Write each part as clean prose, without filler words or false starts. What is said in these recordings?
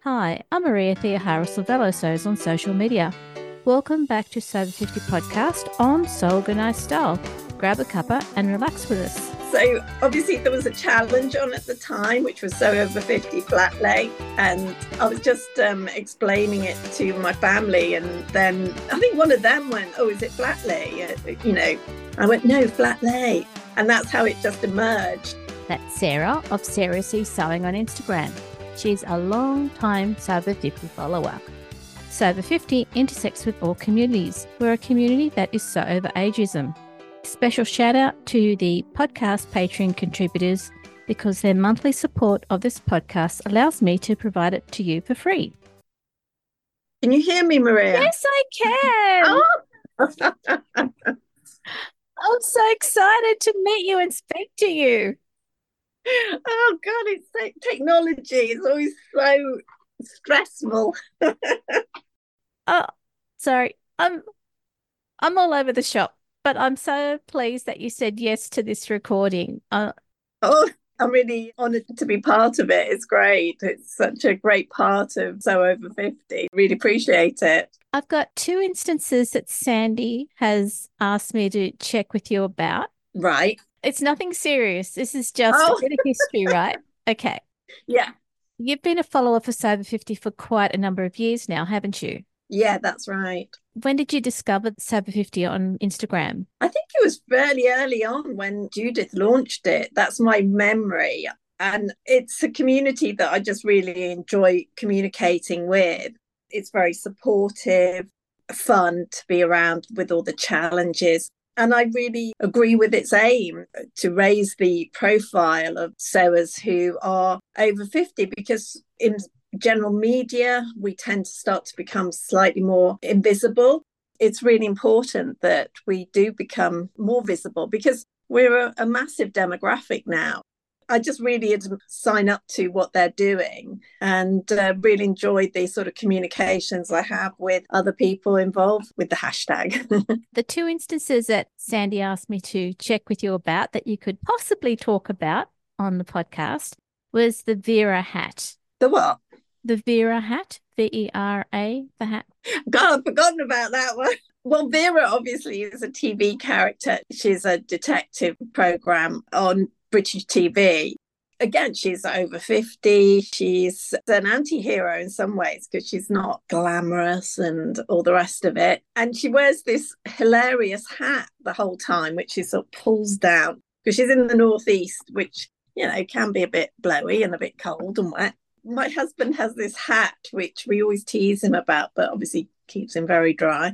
Hi, I'm Maria Theohara Silvello on social media. Welcome back to Sober 50 podcast on So Organized Style. Grab a cuppa and relax with us. So obviously there was a challenge on at the time, which was So Over 50 flat lay. And I was just explaining it to my family. And then I think one of them went, oh, is it flat lay? I went, no, flat lay. And that's how it just emerged. That's Sarah of Sarah C Sewing on Instagram. She's a long-time Sober 50 follower. Sober 50 intersects with all communities. We're a community that is so over ageism. Special shout out to the podcast Patreon contributors because their monthly support of this podcast allows me to provide it to you for free. Can you hear me, Maria? Yes, I can. Oh. I'm so excited to meet you and speak to you. Oh God, it's like technology. It's always so stressful. Oh, sorry. I'm all over the shop, but I'm so pleased that you said yes to this recording. Oh, I'm really honoured to be part of it. It's great. It's such a great part of So Over 50. Really appreciate it. I've got two instances that Sandy has asked me to check with you about. Right. It's nothing serious. This is just a bit of history, right? Okay. Yeah. You've been a follower for Sober 50 for quite a number of years now, haven't you? Yeah, that's right. When did you discover Sober 50 on Instagram? I think it was fairly early on when Judith launched it. That's my memory. And it's a community that I just really enjoy communicating with. It's very supportive, fun to be around with all the challenges. And I really agree with its aim to raise the profile of sewers who are over 50, because in general media, we tend to start to become slightly more invisible. It's really important that we do become more visible because we're a massive demographic now. I just really sign up to what they're doing and really enjoyed the sort of communications I have with other people involved with the hashtag. The two instances that Sandy asked me to check with you about that you could possibly talk about on the podcast was the Vera hat. The what? The Vera hat, Vera, the hat. God, I've forgotten about that one. Well, Vera obviously is a TV character. She's a detective program on British TV. Again, she's over 50. She's an anti-hero in some ways because she's not glamorous and all the rest of it. And she wears this hilarious hat the whole time, which she sort of pulls down because she's in the northeast, which, can be a bit blowy and a bit cold and wet. My husband has this hat, which we always tease him about, but obviously keeps him very dry.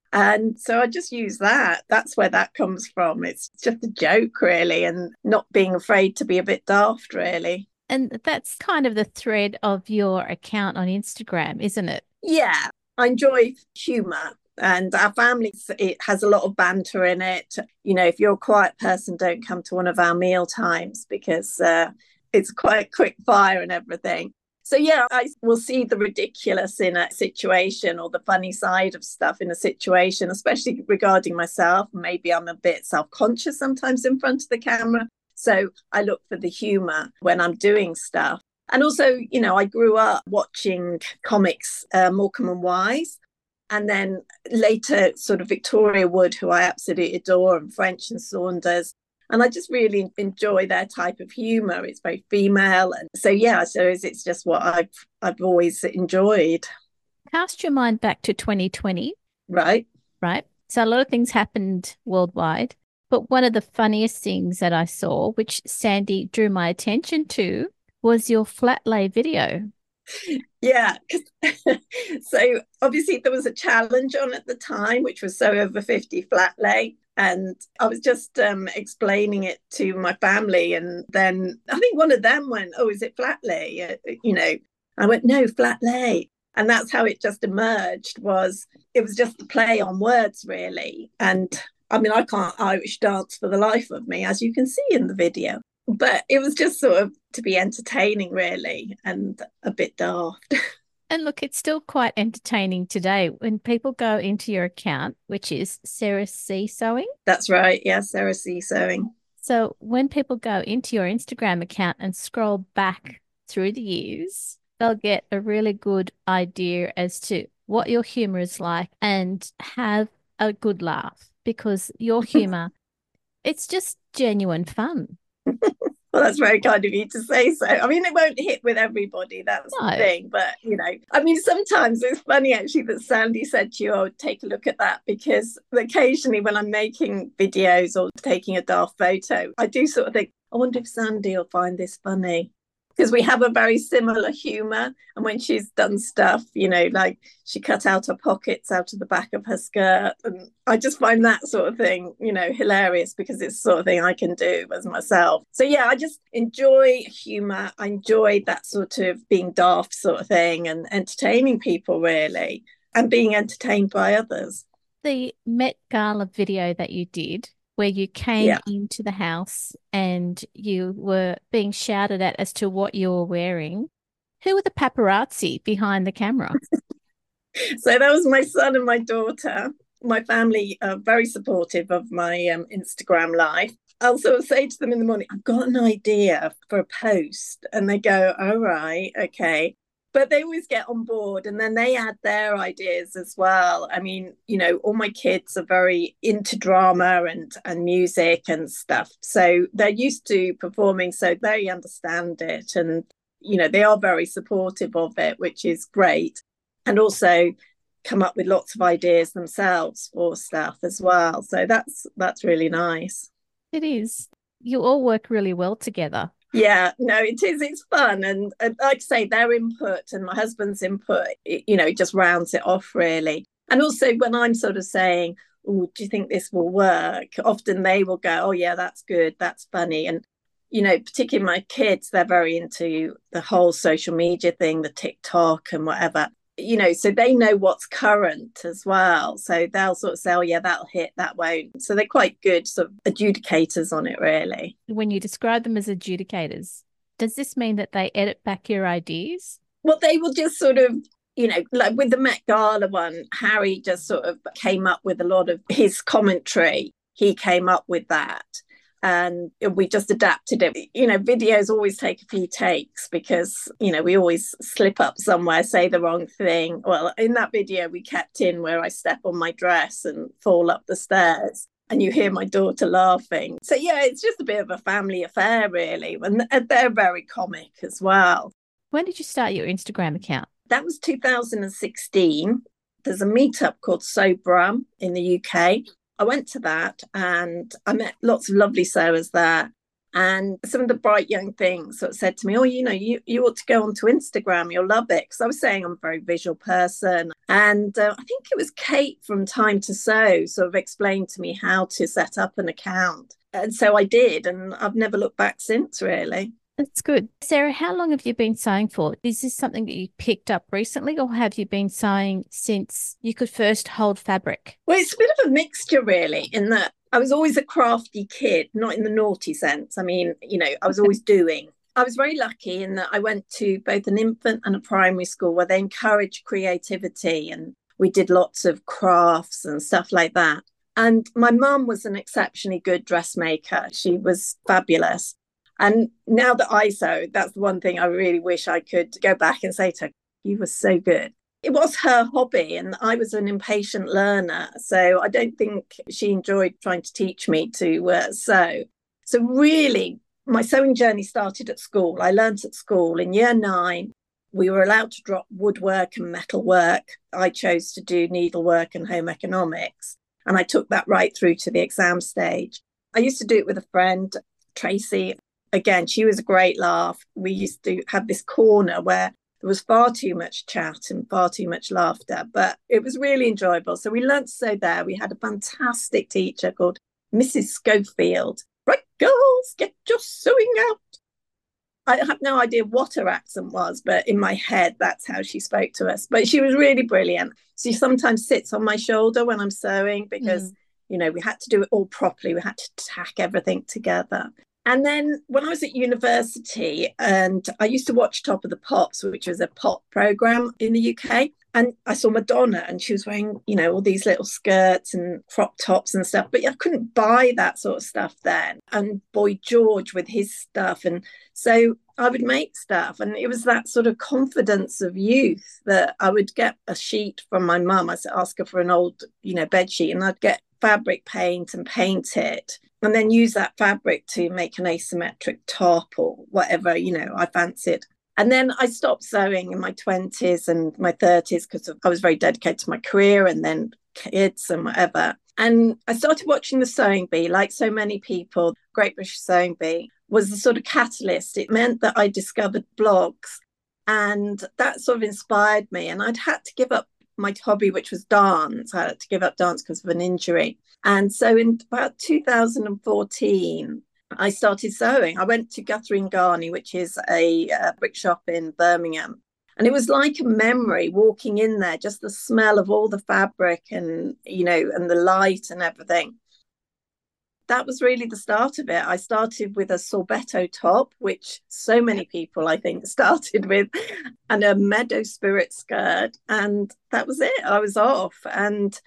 And so I just use that. That's where that comes from. It's just a joke, really, and not being afraid to be a bit daft, really. And that's kind of the thread of your account on Instagram, isn't it? Yeah, I enjoy humour. And our family, it has a lot of banter in it. If you're a quiet person, don't come to one of our meal times because it's quite quick fire and everything. So, yeah, I will see the ridiculous in a situation or the funny side of stuff in a situation, especially regarding myself. Maybe I'm a bit self-conscious sometimes in front of the camera. So I look for the humour when I'm doing stuff. And also, I grew up watching comics, Morecambe and Wise. And then later, sort of Victoria Wood, who I absolutely adore, and French and Saunders. And I just really enjoy their type of humour. It's very female. And so, yeah, it's just what I've always enjoyed. Cast your mind back to 2020. Right. Right. So a lot of things happened worldwide. But one of the funniest things that I saw, which Sandy drew my attention to, was your flat lay video. Yeah. So obviously there was a challenge on at the time, which was So Over 50 flat lay. And I was just explaining it to my family. And then I think one of them went, oh, is it flat lay? I went, no, flat lay. And that's how it just emerged. It was just a play on words, really. And I mean, I can't Irish dance for the life of me, as you can see in the video. But it was just sort of to be entertaining, really, and a bit daft. And look, it's still quite entertaining today when people go into your account, which is Sarah C Sewing. That's right. Yeah, Sarah C Sewing. So when people go into your Instagram account and scroll back through the years, they'll get a really good idea as to what your humor is like and have a good laugh because your humor, it's just genuine fun. Well, that's very kind of you to say so. I mean, it won't hit with everybody, that's the No, thing. But, I mean, sometimes it's funny actually that Sandy said to you, oh, take a look at that, because occasionally when I'm making videos or taking a daft photo, I do sort of think, I wonder if Sandy will find this funny, because we have a very similar humor. And when she's done stuff, like she cut out her pockets out of the back of her skirt. And I just find that sort of thing, hilarious, because it's the sort of thing I can do as myself. So yeah, I just enjoy humor. I enjoy that sort of being daft sort of thing and entertaining people really, and being entertained by others. the Met Gala video that you did, where you came Yeah. into the house and you were being shouted at as to what you were wearing. Who were the paparazzi behind the camera? So that was my son and my daughter. My family are very supportive of my Instagram life. I'll sort of say to them in the morning, I've got an idea for a post. And they go, all right, okay. But they always get on board, and then they add their ideas as well. I mean, all my kids are very into drama and music and stuff. So they're used to performing, so they understand it. And, they are very supportive of it, which is great. And also come up with lots of ideas themselves for stuff as well. So that's really nice. It is. You all work really well together. Yeah, no, it is. It's fun, and like I say, their input and my husband's input, just rounds it off really. And also, when I'm sort of saying, "Oh, do you think this will work?" Often they will go, "Oh, yeah, that's good, that's funny." And particularly my kids, they're very into the whole social media thing, the TikTok and whatever. So they know what's current as well. So they'll sort of say, oh, yeah, that'll hit, that won't. So they're quite good sort of adjudicators on it, really. When you describe them as adjudicators, does this mean that they edit back your ideas? Well, they will just sort of, like with the Met Gala one, Harry just sort of came up with a lot of his commentary. He came up with that. And we just adapted it. Videos always take a few takes because, we always slip up somewhere, say the wrong thing. Well, in that video, we kept in where I step on my dress and fall up the stairs. And you hear my daughter laughing. So, yeah, it's just a bit of a family affair, really. And they're very comic as well. When did you start your Instagram account? That was 2016. There's a meetup called Sobrum in the UK. I went to that and I met lots of lovely sewers there. And some of the bright young things sort of said to me, oh, you ought to go onto Instagram. You'll love it. Because I was saying I'm a very visual person. And I think it was Kate from Time to Sew sort of explained to me how to set up an account. And so I did. And I've never looked back since, really. That's good. Sarah, how long have you been sewing for? Is this something that you picked up recently, or have you been sewing since you could first hold fabric? Well, it's a bit of a mixture, really, in that I was always a crafty kid, not in the naughty sense. I mean, I was always doing. I was very lucky in that I went to both an infant and a primary school where they encouraged creativity, and we did lots of crafts and stuff like that. And my mum was an exceptionally good dressmaker. She was fabulous. And now that I sew, that's the one thing I really wish I could go back and say to her, you were so good. It was her hobby, and I was an impatient learner. So I don't think she enjoyed trying to teach me to sew. So really, my sewing journey started at school. I learned at school in year 9. We were allowed to drop woodwork and metalwork. I chose to do needlework and home economics. And I took that right through to the exam stage. I used to do it with a friend, Tracy. Again, she was a great laugh. We used to have this corner where there was far too much chat and far too much laughter, but it was really enjoyable. So we learned to sew there. We had a fantastic teacher called Mrs. Schofield. Right, girls, get your sewing out. I have no idea what her accent was, but in my head, that's how she spoke to us. But she was really brilliant. She sometimes sits on my shoulder when I'm sewing because, we had to do it all properly. We had to tack everything together. And then when I was at university, and I used to watch Top of the Pops, which was a pop program in the UK. And I saw Madonna, and she was wearing, all these little skirts and crop tops and stuff. But I couldn't buy that sort of stuff then. And Boy George with his stuff. And so I would make stuff. And it was that sort of confidence of youth that I would get a sheet from my mum. I'd ask her for an old, bed sheet, and I'd get fabric paint and paint it, and then use that fabric to make an asymmetric top or whatever, I fancied. And then I stopped sewing in my 20s and my 30s because I was very dedicated to my career and then kids and whatever. And I started watching the Sewing Bee, like so many people. Great British Sewing Bee was the sort of catalyst. It meant that I discovered blogs, and that sort of inspired me. And I'd had to give up my hobby, which was dance. I had to give up dance because of an injury. And so in about 2014, I started sewing. I went to Guthrie and Garney, which is a brick shop in Birmingham. And it was like a memory walking in there, just the smell of all the fabric and, and the light and everything. That was really the start of it. I started with a sorbetto top, which so many people, I think, started with, and a meadow spirit skirt. And that was it. I was off. And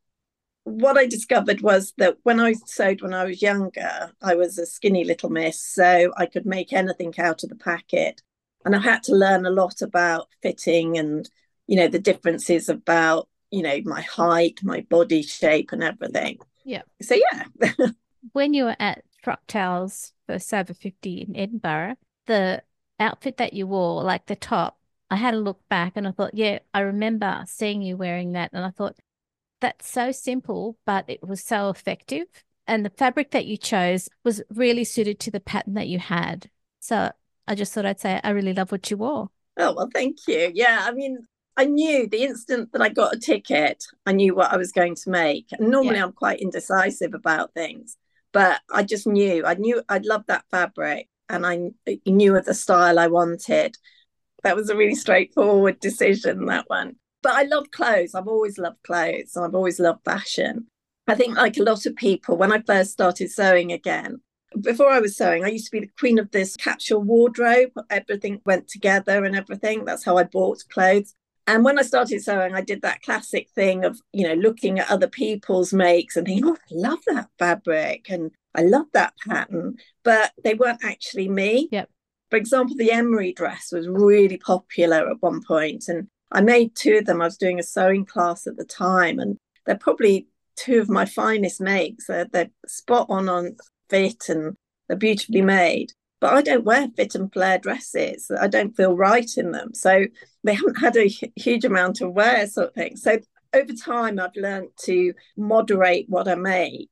what I discovered was that when I sewed when I was younger, I was a skinny little miss, so I could make anything out of the packet. And I had to learn a lot about fitting and, the differences about, my height, my body shape and everything. Yeah. So, yeah. When you were at Trucktails for Sober 50 in Edinburgh, the outfit that you wore, like the top, I had a look back and I thought, yeah, I remember seeing you wearing that. And I thought, that's so simple, but it was so effective. And the fabric that you chose was really suited to the pattern that you had. So I just thought I'd say, I really love what you wore. Oh, well, thank you. Yeah, I mean, I knew the instant that I got a ticket, I knew what I was going to make. And normally I'm quite indecisive about things, but I just knew. I knew I'd love that fabric, and I knew of the style I wanted. That was a really straightforward decision, that one. But I love clothes. I've always loved clothes. I've always loved fashion. I think like a lot of people, when I first started sewing again, before I was sewing, I used to be the queen of this capsule wardrobe. Everything went together and everything. That's how I bought clothes. And when I started sewing, I did that classic thing of, looking at other people's makes and thinking, oh, I love that fabric and I love that pattern. But they weren't actually me. Yep. For example, the Emery dress was really popular at one point, and I made two of them. I was doing a sewing class at the time, and they're probably two of my finest makes. They're spot on fit, and they're beautifully made. But I don't wear fit and flare dresses. I don't feel right in them. So they haven't had a huge amount of wear, sort of thing. So over time, I've learned to moderate what I make.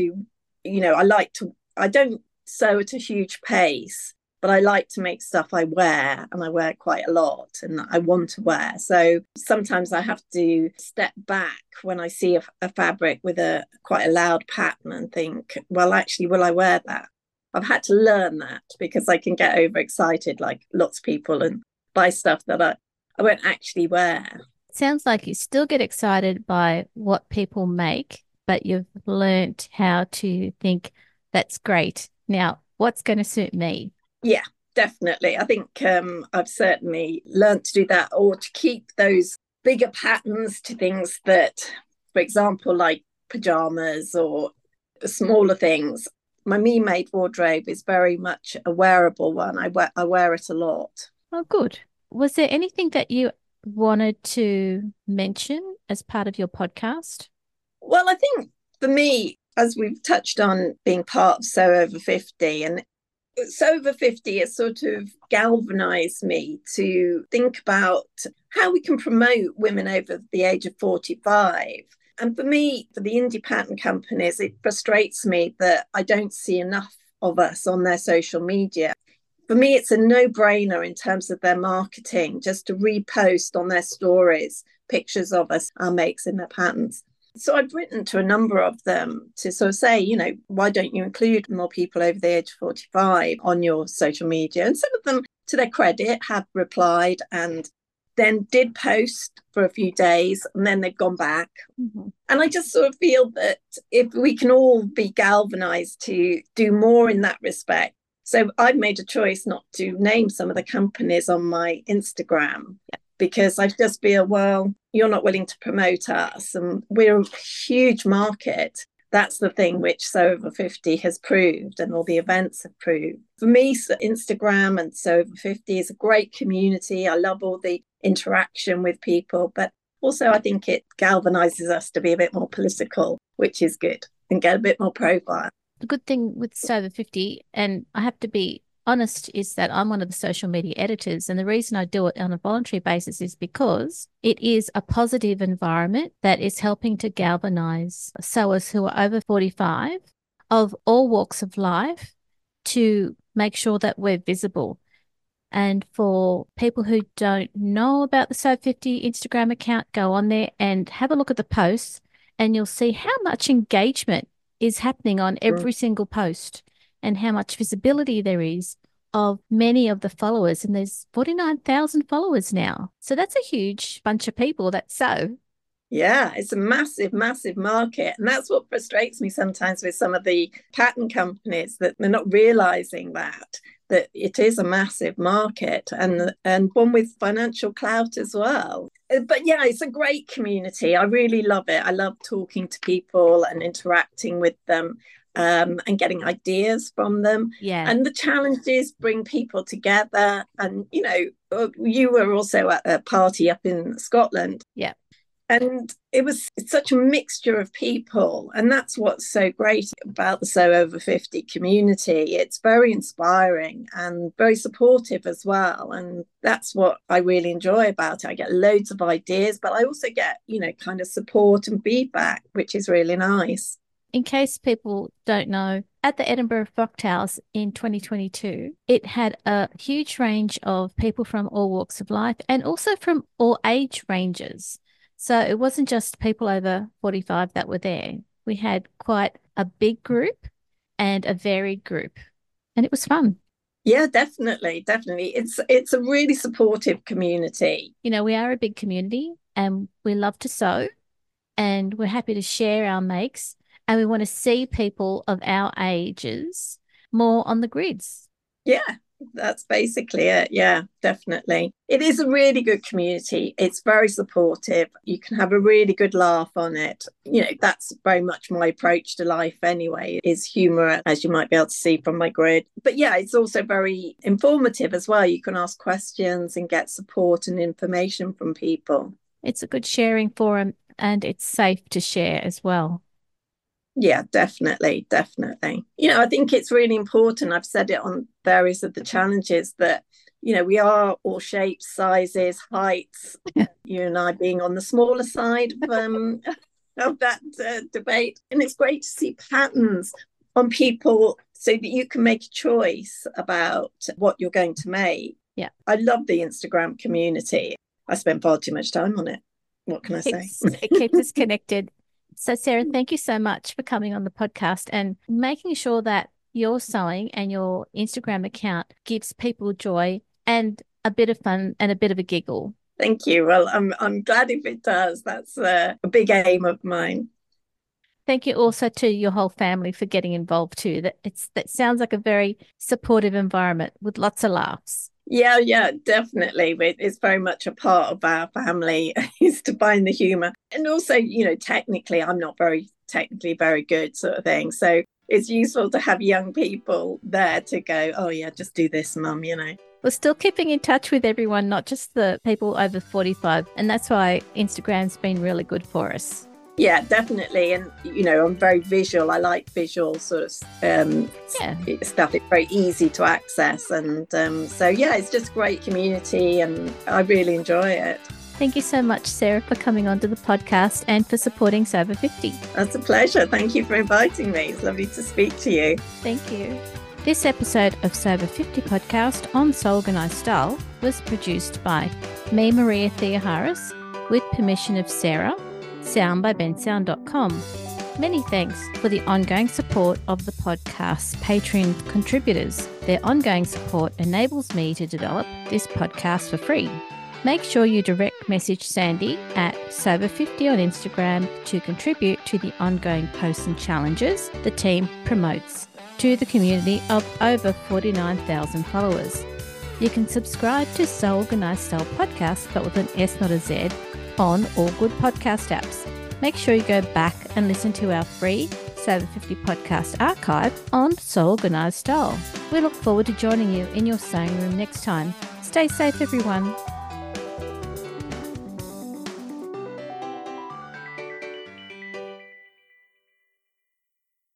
I don't sew at a huge pace, but I like to make stuff I wear, and I wear quite a lot and I want to wear. So sometimes I have to step back when I see a fabric with quite a loud pattern and think, well, actually, will I wear that? I've had to learn that because I can get overexcited like lots of people and buy stuff that I won't actually wear. It sounds like you still get excited by what people make, but you've learned how to think, that's great. Now, what's going to suit me? Yeah, definitely. I think I've certainly learned to do that, or to keep those bigger patterns to things that, for example, like pajamas or smaller things. My Me Made wardrobe is very much a wearable one. I wear it a lot. Oh, good. Was there anything that you wanted to mention as part of your podcast? Well, I think for me, as we've touched on being part of Sew Over 50, and Sew Over 50 has sort of galvanized me to think about how we can promote women over the age of 45. And for me, for the indie pattern companies, it frustrates me that I don't see enough of us on their social media. For me, it's a no-brainer in terms of their marketing, just to repost on their stories pictures of us, our makes in their patterns. So I've written to a number of them to sort of say, why don't you include more people over the age of 45 on your social media? And some of them, to their credit, have replied and then did post for a few days, and then they've gone back. Mm-hmm. And I just sort of feel that if we can all be galvanized to do more in that respect. So I've made a choice not to name some of the companies on my Instagram. Yeah. Because I just feel, well, you're not willing to promote us, and we're a huge market. that's the thing which So Over 50 has proved, and all the events have proved. For me, Instagram and So Over 50 is a great community. I love all the interaction with people, but also I think it galvanizes us to be a bit more political, which is good, and get a bit more profile. The good thing with So Over 50, and I have to be honest, is that I'm one of the social media editors. And the reason I do it on a voluntary basis is because it is a positive environment that is helping to galvanize sowers who are over 45 of all walks of life to make sure that we're visible. And for people who don't know about the So 50 Instagram account, go on there and have a look at the posts, and you'll see how much engagement is happening on every single post, and how much visibility there is of many of the followers. And there's 49,000 followers now. So that's a huge bunch of people that sow. Yeah, it's a massive, massive market. And that's what frustrates me sometimes with some of the pattern companies, that they're not realizing that it is a massive market, and one with financial clout as well. But yeah, it's a great community. I really love it. I love talking to people and interacting with them. And getting ideas from them. Yeah. And the challenges bring people together. And, you know, you were also at a party up in Scotland. Yeah. And it's such a mixture of people. And that's what's so great about the So Over 50 community. It's very inspiring and very supportive as well. And that's what I really enjoy about it. I get loads of ideas, but I also get, you know, kind of support and feedback, which is really nice. In case people don't know, at the Edinburgh Folktales in 2022, it had a huge range of people from all walks of life and also from all age ranges. So it wasn't just people over 45 that were there. We had quite a big group and a varied group, and it was fun. Yeah, definitely. It's a really supportive community. You know, we are a big community and we love to sew, and we're happy to share our makes. And we want to see people of our ages more on the grids. Yeah, that's basically it. Yeah, definitely. It is a really good community. It's very supportive. You can have a really good laugh on it. You know, that's very much my approach to life anyway, is humour, as you might be able to see from my grid. But yeah, it's also very informative as well. You can ask questions and get support and information from people. It's a good sharing forum, and it's safe to share as well. Yeah, definitely. You know, I think it's really important. I've said it on various of the challenges that, you know, we are all shapes, sizes, heights, you and I being on the smaller side of that debate. And it's great to see patterns on people so that you can make a choice about what you're going to make. Yeah. I love the Instagram community. I spend far too much time on it. What can I say? It keeps us connected. So, Sarah, thank you so much for coming on the podcast and making sure that your sewing and your Instagram account gives people joy and a bit of fun and a bit of a giggle. Thank you. Well, I'm glad if it does. That's a big aim of mine. Thank you also to your whole family for getting involved too. That sounds like a very supportive environment with lots of laughs. Yeah, definitely. It's very much a part of our family is to find the humour. And also, you know, technically, I'm not technically very good sort of thing. So it's useful to have young people there to go, oh, yeah, just do this, Mum, you know. We're still keeping in touch with everyone, not just the people over 45. And that's why Instagram's been really good for us. Yeah, definitely. And, you know, I'm very visual. I like visual sort of stuff. It's very easy to access. And so, yeah, it's just a great community and I really enjoy it. Thank you so much, Sarah, for coming onto the podcast and for supporting So Over 50. That's a pleasure. Thank you for inviting me. It's lovely to speak to you. Thank you. This episode of So Over 50 podcast on Sew Organised Style was produced by me, Maria Theoharis, with permission of Sarah. Sound by bensound.com. Many thanks for the ongoing support of the podcast's Patreon contributors. Their ongoing support enables me to develop this podcast for free. Make sure you direct message Sandy at Sober50 on Instagram to contribute to the ongoing posts and challenges the team promotes to the community of over 49,000 followers. You can subscribe to Sew Organised Style podcast, but with an S, not a Z, on all good podcast apps. Make sure you go back and listen to our free Sober 50 podcast archive on So Organised Style. We look forward to joining you in your sewing room next time. Stay safe, everyone.